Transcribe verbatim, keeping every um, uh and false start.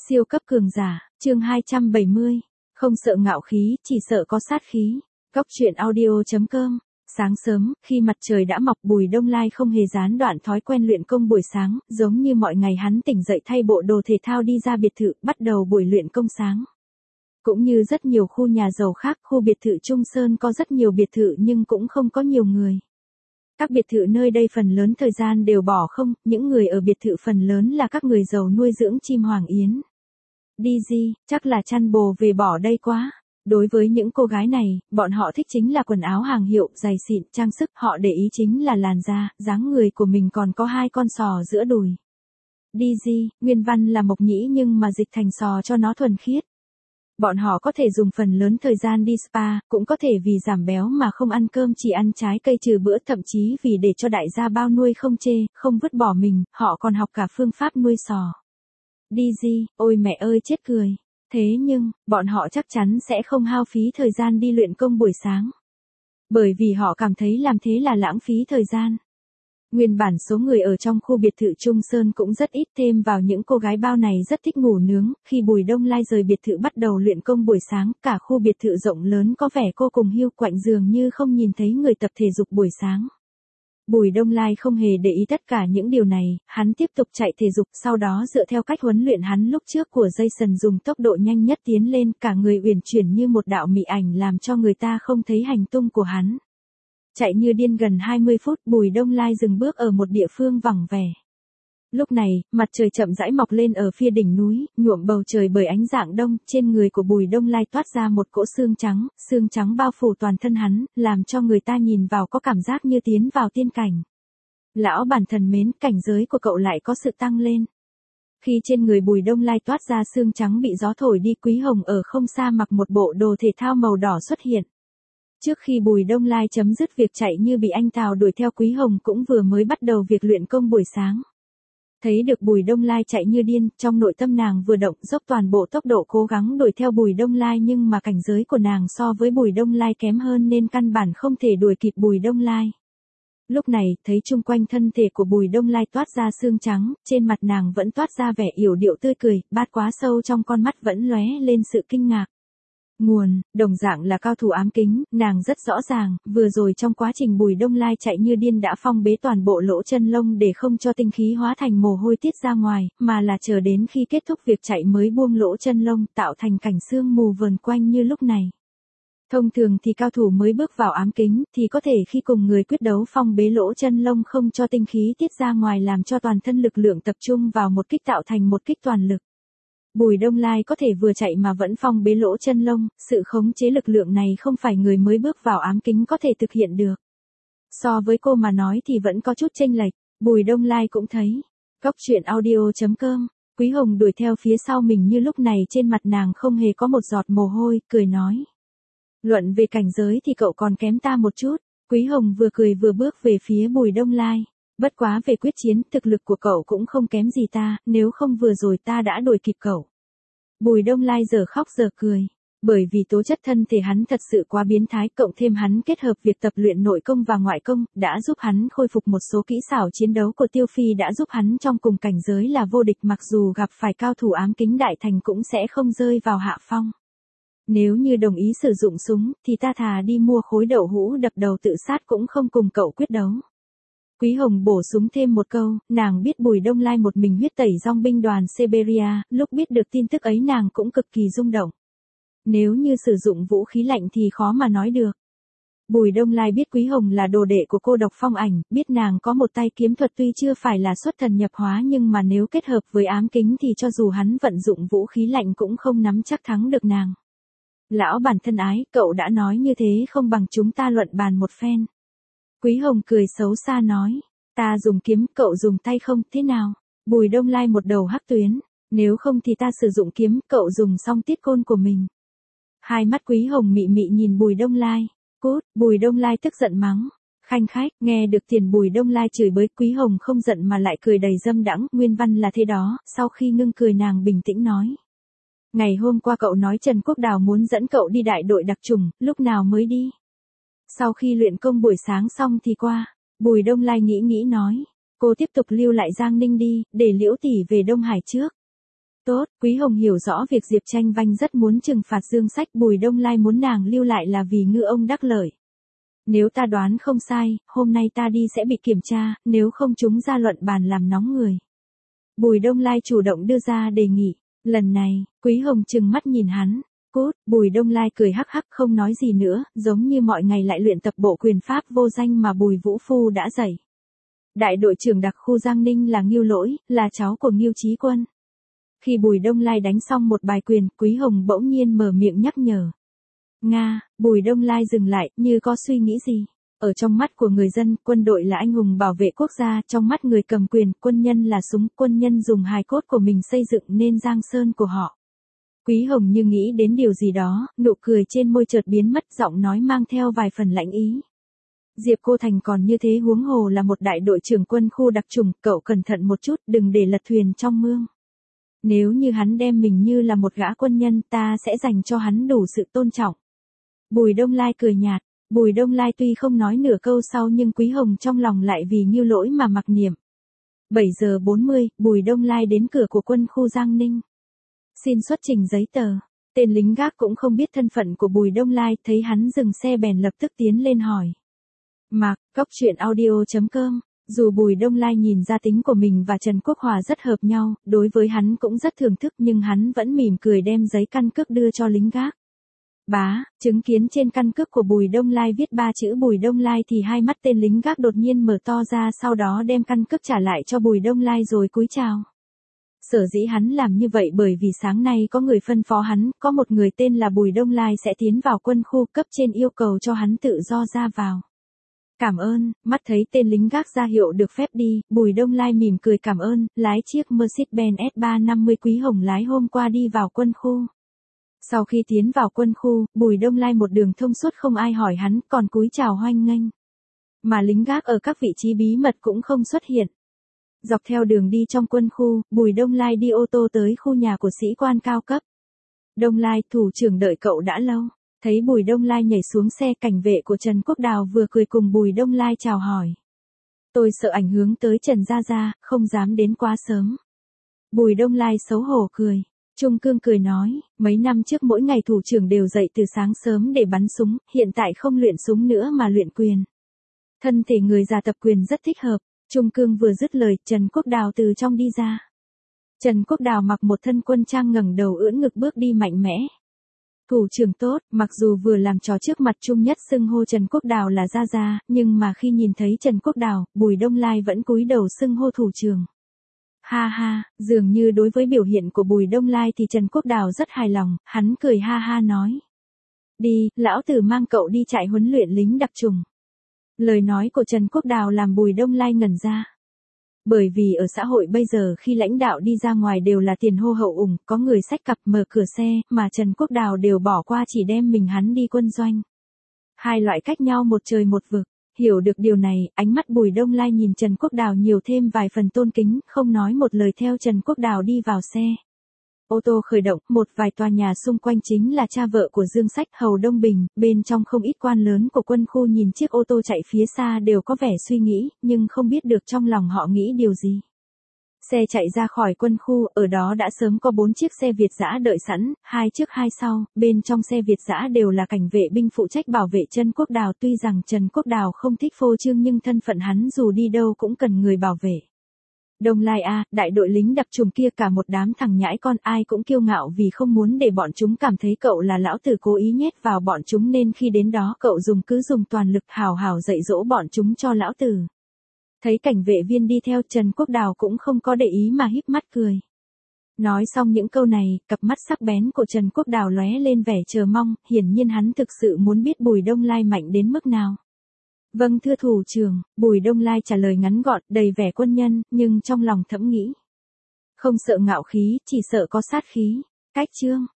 Siêu cấp cường giả, chương hai trăm bảy mươi. Không sợ ngạo khí, chỉ sợ có sát khí. Góc truyện audio chấm com. Sáng sớm, khi mặt trời đã mọc, Bùi Đông Lai không hề gián đoạn thói quen luyện công buổi sáng, giống như mọi ngày hắn tỉnh dậy thay bộ đồ thể thao đi ra biệt thự, bắt đầu buổi luyện công sáng. Cũng như rất nhiều khu nhà giàu khác, khu biệt thự Trung Sơn có rất nhiều biệt thự nhưng cũng không có nhiều người. Các biệt thự nơi đây phần lớn thời gian đều bỏ không, những người ở biệt thự phần lớn là các người giàu nuôi dưỡng chim hoàng yến. Đi gì, chắc là chăn bồ về bỏ đây quá. Đối với những cô gái này, bọn họ thích chính là quần áo hàng hiệu, giày xịn, trang sức, họ để ý chính là làn da, dáng người của mình còn có hai con sò giữa đùi. Đi gì, nguyên văn là mộc nhĩ nhưng mà dịch thành sò cho nó thuần khiết. Bọn họ có thể dùng phần lớn thời gian đi spa, cũng có thể vì giảm béo mà không ăn cơm chỉ ăn trái cây trừ bữa, thậm chí vì để cho đại gia bao nuôi không chê, không vứt bỏ mình, họ còn học cả phương pháp nuôi sò. Đi gì, ôi mẹ ơi chết cười. Thế nhưng, bọn họ chắc chắn sẽ không hao phí thời gian đi luyện công buổi sáng. Bởi vì họ cảm thấy làm thế là lãng phí thời gian. Nguyên bản số người ở trong khu biệt thự Trung Sơn cũng rất ít, thêm vào những cô gái bao này rất thích ngủ nướng, khi Bùi Đông Lai rời biệt thự bắt đầu luyện công buổi sáng, cả khu biệt thự rộng lớn có vẻ vô cùng hiu quạnh, dường như không nhìn thấy người tập thể dục buổi sáng. Bùi Đông Lai không hề để ý tất cả những điều này, hắn tiếp tục chạy thể dục, sau đó dựa theo cách huấn luyện hắn lúc trước của Jason dùng tốc độ nhanh nhất tiến lên, cả người uyển chuyển như một đạo mị ảnh làm cho người ta không thấy hành tung của hắn. Chạy như điên gần hai mươi phút, Bùi Đông Lai dừng bước ở một địa phương vắng vẻ. Lúc này, mặt trời chậm rãi mọc lên ở phía đỉnh núi, nhuộm bầu trời bởi ánh rạng đông, trên người của Bùi Đông Lai toát ra một cỗ xương trắng, xương trắng bao phủ toàn thân hắn, làm cho người ta nhìn vào có cảm giác như tiến vào tiên cảnh. Lão bản thần mến, cảnh giới của cậu lại có sự tăng lên. Khi trên người Bùi Đông Lai toát ra xương trắng bị gió thổi đi, Quý Hồng ở không xa mặc một bộ đồ thể thao màu đỏ xuất hiện. Trước khi Bùi Đông Lai chấm dứt việc chạy như bị anh Tào đuổi theo, Quý Hồng cũng vừa mới bắt đầu việc luyện công buổi sáng. Thấy được Bùi Đông Lai chạy như điên, trong nội tâm nàng vừa động, dốc toàn bộ tốc độ cố gắng đuổi theo Bùi Đông Lai, nhưng mà cảnh giới của nàng so với Bùi Đông Lai kém hơn nên căn bản không thể đuổi kịp Bùi Đông Lai. Lúc này, thấy chung quanh thân thể của Bùi Đông Lai toát ra xương trắng, trên mặt nàng vẫn toát ra vẻ yểu điệu tươi cười, bát quá sâu trong con mắt vẫn lóe lên sự kinh ngạc. Nguồn, đồng dạng là cao thủ ám kính, nàng rất rõ ràng, vừa rồi trong quá trình Bùi Đông Lai chạy như điên đã phong bế toàn bộ lỗ chân lông để không cho tinh khí hóa thành mồ hôi tiết ra ngoài, mà là chờ đến khi kết thúc việc chạy mới buông lỗ chân lông, tạo thành cảnh sương mù vờn quanh như lúc này. Thông thường thì cao thủ mới bước vào ám kính, thì có thể khi cùng người quyết đấu phong bế lỗ chân lông không cho tinh khí tiết ra ngoài, làm cho toàn thân lực lượng tập trung vào một kích tạo thành một kích toàn lực. Bùi Đông Lai có thể vừa chạy mà vẫn phong bế lỗ chân lông, sự khống chế lực lượng này không phải người mới bước vào ám kính có thể thực hiện được. So với cô mà nói thì vẫn có chút chênh lệch, Bùi Đông Lai cũng thấy. Góc truyện audio chấm com. Quý Hồng đuổi theo phía sau mình như lúc này trên mặt nàng không hề có một giọt mồ hôi, cười nói. Luận về cảnh giới thì cậu còn kém ta một chút. Quý Hồng vừa cười vừa bước về phía Bùi Đông Lai. Bất quá về quyết chiến, thực lực của cậu cũng không kém gì ta, nếu không vừa rồi ta đã đuổi kịp cậu. Bùi Đông Lai giờ khóc giờ cười. Bởi vì tố chất thân thể hắn thật sự quá biến thái, cộng thêm hắn kết hợp việc tập luyện nội công và ngoại công, đã giúp hắn khôi phục một số kỹ xảo chiến đấu của Tiêu Phi, đã giúp hắn trong cùng cảnh giới là vô địch, mặc dù gặp phải cao thủ ám kính đại thành cũng sẽ không rơi vào hạ phong. Nếu như đồng ý sử dụng súng, thì ta thà đi mua khối đậu hũ đập đầu tự sát cũng không cùng cậu quyết đấu. Quý Hồng bổ sung thêm một câu, nàng biết Bùi Đông Lai một mình huyết tẩy dòng binh đoàn Siberia, lúc biết được tin tức ấy nàng cũng cực kỳ rung động. Nếu như sử dụng vũ khí lạnh thì khó mà nói được. Bùi Đông Lai biết Quý Hồng là đồ đệ của cô Độc Phong Ảnh, biết nàng có một tay kiếm thuật tuy chưa phải là xuất thần nhập hóa, nhưng mà nếu kết hợp với ám kính thì cho dù hắn vận dụng vũ khí lạnh cũng không nắm chắc thắng được nàng. Lão bản thân ái, cậu đã nói như thế không bằng chúng ta luận bàn một phen. Quý Hồng cười xấu xa nói, ta dùng kiếm, cậu dùng tay không, thế nào? Bùi Đông Lai một đầu hắc tuyến, nếu không thì ta sử dụng kiếm, cậu dùng song tiết côn của mình. Hai mắt Quý Hồng mị mị nhìn Bùi Đông Lai, cút, Bùi Đông Lai tức giận mắng. Khanh khách, nghe được tiền Bùi Đông Lai chửi bới, Quý Hồng không giận mà lại cười đầy dâm đãng, nguyên văn là thế đó, sau khi ngưng cười nàng bình tĩnh nói. Ngày hôm qua cậu nói Trần Quốc Đào muốn dẫn cậu đi đại đội đặc chủng, lúc nào mới đi? Sau khi luyện công buổi sáng xong thì qua. Bùi Đông Lai nghĩ nghĩ nói. Cô tiếp tục lưu lại Giang Ninh đi, để Liễu tỷ về Đông Hải trước. Tốt, Quý Hồng hiểu rõ việc Diệp Tranh Vanh rất muốn trừng phạt Dương Sách, Bùi Đông Lai muốn nàng lưu lại là vì ngư ông đắc lợi. Nếu ta đoán không sai, hôm nay ta đi sẽ bị kiểm tra, nếu không chúng ra luận bàn làm nóng người. Bùi Đông Lai chủ động đưa ra đề nghị. Lần này, Quý Hồng trừng mắt nhìn hắn. Cút, Bùi Đông Lai cười hắc hắc không nói gì nữa, giống như mọi ngày lại luyện tập bộ quyền pháp vô danh mà Bùi Vũ Phu đã dạy. Đại đội trưởng đặc khu Giang Ninh là Ngưu Lỗi, là cháu của Ngưu Chí Quân. Khi Bùi Đông Lai đánh xong một bài quyền, Quý Hồng bỗng nhiên mở miệng nhắc nhở. Nga, Bùi Đông Lai dừng lại, như có suy nghĩ gì. Ở trong mắt của người dân, quân đội là anh hùng bảo vệ quốc gia, trong mắt người cầm quyền, quân nhân là súng, quân nhân dùng hài cốt của mình xây dựng nên Giang Sơn của họ. Quý Hồng như nghĩ đến điều gì đó, nụ cười trên môi chợt biến mất, giọng nói mang theo vài phần lạnh ý. Diệp Cô Thành còn như thế huống hồ là một đại đội trưởng quân khu đặc chủng, cậu cẩn thận một chút, đừng để lật thuyền trong mương. Nếu như hắn đem mình như là một gã quân nhân, ta sẽ dành cho hắn đủ sự tôn trọng. Bùi Đông Lai cười nhạt, Bùi Đông Lai tuy không nói nửa câu sau nhưng Quý Hồng trong lòng lại vì Ngưu Lỗi mà mặc niệm. bảy giờ bốn mươi, Bùi Đông Lai đến cửa của quân khu Giang Ninh. Xin xuất trình giấy tờ. Tên lính gác cũng không biết thân phận của Bùi Đông Lai, thấy hắn dừng xe bèn lập tức tiến lên hỏi. Mạc, Cóc Truyện Audio chấm com. Dù Bùi Đông Lai nhìn ra tính của mình và Trần Quốc Hòa rất hợp nhau, đối với hắn cũng rất thưởng thức nhưng hắn vẫn mỉm cười đem giấy căn cước đưa cho lính gác. Bá, chứng kiến trên căn cước của Bùi Đông Lai viết ba chữ Bùi Đông Lai thì hai mắt tên lính gác đột nhiên mở to ra, sau đó đem căn cước trả lại cho Bùi Đông Lai rồi cúi chào. Sở dĩ hắn làm như vậy bởi vì sáng nay có người phân phó hắn, có một người tên là Bùi Đông Lai sẽ tiến vào quân khu, cấp trên yêu cầu cho hắn tự do ra vào. Cảm ơn, mắt thấy tên lính gác ra hiệu được phép đi, Bùi Đông Lai mỉm cười cảm ơn, lái chiếc Mercedes-Benz S ba trăm năm mươi Quý Hồng lái hôm qua đi vào quân khu. Sau khi tiến vào quân khu, Bùi Đông Lai một đường thông suốt không ai hỏi hắn, còn cúi chào hoan nghênh. Mà lính gác ở các vị trí bí mật cũng không xuất hiện. Dọc theo đường đi trong quân khu, Bùi Đông Lai đi ô tô tới khu nhà của sĩ quan cao cấp. Đông Lai, thủ trưởng đợi cậu đã lâu. Thấy Bùi Đông Lai nhảy xuống xe, cảnh vệ của Trần Quốc Đào vừa cười cùng Bùi Đông Lai chào hỏi. Tôi sợ ảnh hưởng tới Trần Gia Gia, không dám đến quá sớm. Bùi Đông Lai xấu hổ cười. Trung Cương cười nói, mấy năm trước mỗi ngày thủ trưởng đều dậy từ sáng sớm để bắn súng, hiện tại không luyện súng nữa mà luyện quyền. Thân thể người già tập quyền rất thích hợp. Trung Cương vừa dứt lời, Trần Quốc Đào từ trong đi ra. Trần Quốc Đào mặc một thân quân trang ngẩng đầu ưỡn ngực bước đi mạnh mẽ. Thủ trưởng tốt, mặc dù vừa làm trò trước mặt Trung Nhất xưng hô Trần Quốc Đào là Gia Gia, nhưng mà khi nhìn thấy Trần Quốc Đào, Bùi Đông Lai vẫn cúi đầu xưng hô thủ trưởng. Ha ha, dường như đối với biểu hiện của Bùi Đông Lai thì Trần Quốc Đào rất hài lòng, hắn cười ha ha nói. Đi, lão tử mang cậu đi trại huấn luyện lính đặc chủng. Lời nói của Trần Quốc Đào làm Bùi Đông Lai ngẩn ra. Bởi vì ở xã hội bây giờ khi lãnh đạo đi ra ngoài đều là tiền hô hậu ủng, có người xách cặp mở cửa xe, mà Trần Quốc Đào đều bỏ qua chỉ đem mình hắn đi quân doanh. Hai loại cách nhau một trời một vực. Hiểu được điều này, ánh mắt Bùi Đông Lai nhìn Trần Quốc Đào nhiều thêm vài phần tôn kính, không nói một lời theo Trần Quốc Đào đi vào xe. Ô tô khởi động, một vài tòa nhà xung quanh chính là cha vợ của Dương Sách, Hầu Đông Bình, bên trong không ít quan lớn của quân khu nhìn chiếc ô tô chạy phía xa đều có vẻ suy nghĩ, nhưng không biết được trong lòng họ nghĩ điều gì. Xe chạy ra khỏi quân khu, ở đó đã sớm có bốn chiếc xe Việt dã đợi sẵn, hai trước hai sau, bên trong xe Việt dã đều là cảnh vệ binh phụ trách bảo vệ Trần Quốc Đào. Tuy rằng Trần Quốc Đào không thích phô trương nhưng thân phận hắn dù đi đâu cũng cần người bảo vệ. Đông Lai a, đại đội lính đặc chủng kia cả một đám thằng nhãi con ai cũng kiêu ngạo vì không muốn để bọn chúng cảm thấy cậu là lão tử cố ý nhét vào bọn chúng nên khi đến đó cậu dùng cứ dùng toàn lực hào hào dạy dỗ bọn chúng cho lão tử. Thấy cảnh vệ viên đi theo Trần Quốc Đào cũng không có để ý mà híp mắt cười. Nói xong những câu này, cặp mắt sắc bén của Trần Quốc Đào lóe lên vẻ chờ mong, hiển nhiên hắn thực sự muốn biết Bùi Đông Lai mạnh đến mức nào. Vâng thưa thủ trưởng, Bùi Đông Lai trả lời ngắn gọn, đầy vẻ quân nhân, nhưng trong lòng thẫm nghĩ. Không sợ ngạo khí, chỉ sợ có sát khí. Cách chương.